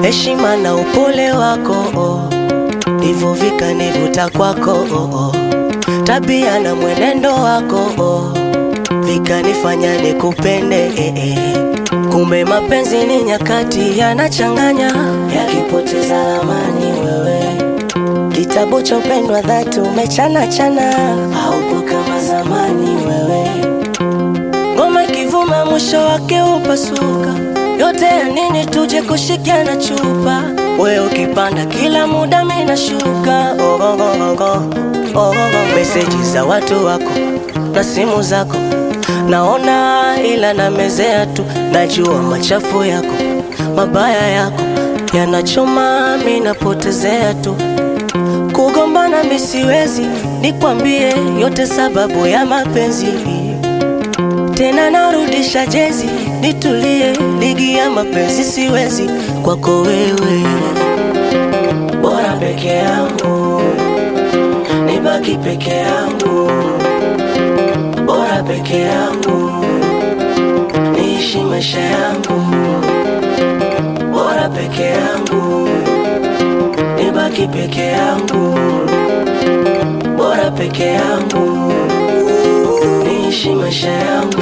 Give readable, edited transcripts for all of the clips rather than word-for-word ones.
heshima na upole wako ndivyo vikanivuta kwako tabia na mwenendo wako vikanifanya nikupende Kumbe mapenzi ni nyakati yanachanganya, yakipoteza amani wewe. Kitabu cha upendo wa dhati umechana chana, haupo kama zamani wewe. Ngoma kivuma mwisho wake upasuka, yote ya nini tuje kushikiana chupa. Wewe ukipanda kila muda mimi nashuka. Message za watu wako na simu zako naona, ila na mezea tu. Najua machafu yako, mabaya yako yanachoma, mimi napotezea tu. Kugombana mimi siwezi, nikwambie yote sababu ya mapenzi. Tena narudisha jezi, nitulie, ligi ya mapenzi siwezi kwako wewe. Bora peke yangu, nibaki peke yangu. Bora peke yangu, niishi maisha yangu. Bora peke yangu, nibaki peke yangu. Bora peke yangu, niishi maisha yangu.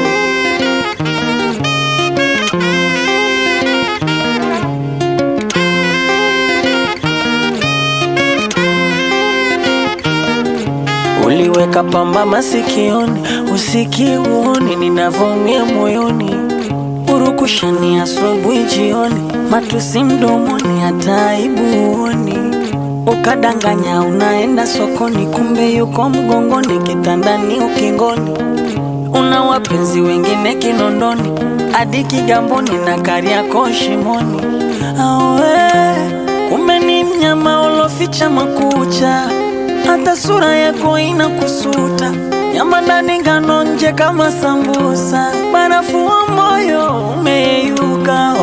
Uliweka pamba masikioni, usiki uoni ninavomia moyoni. Urukushani asubuhi jioni, matusi mdomoni hata aibu uoni. Ukadanganya unaenda sokoni, kumbe yuko mgongoni, kitandani ukingoni. Una wapenzi wengine Kinondoni, hadi Kigamboni na Kariakoo shimoni. Awe kumbe ni mnyama uloficha makucha, hata sura yako inakusuta. Nyama ndani ngano nje kama sambusa, barafu wa moyo umeyuka.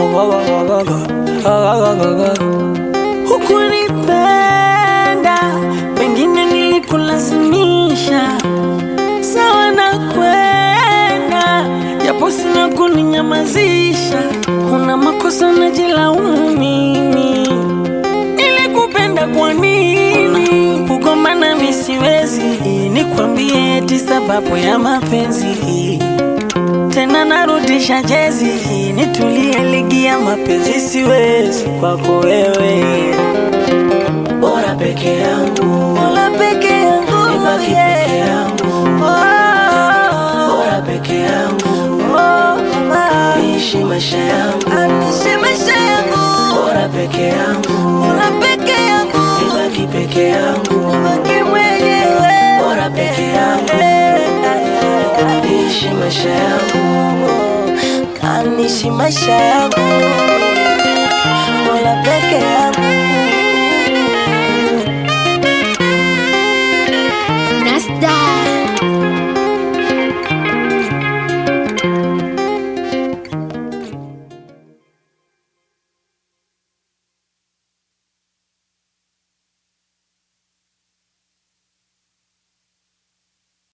Hukunipenda, pengine nilikulazimisha. Sawa na kwenda, japo sina kuninyamazisha. Una makosa najilaumu mimi, nilikupenda kwa nini? Kugombana mimi siwezi, nikwambie eti sababu ya mapenzi. Tena narudisha jezi, nitulie, ligi ya mapenzi siwezi kwako wewe. Bora peke yangu, bora peke yangu, nibaki peke yangu. Bora peke yangu, niishi maisha yangu. Niishi maisha yangu. Bora peke yangu, bora peke yangu, nibaki peke yangu. Nibaki mwenyewe. Bora peke yangu, niishi maisha yangu. Niishi maisha yangu.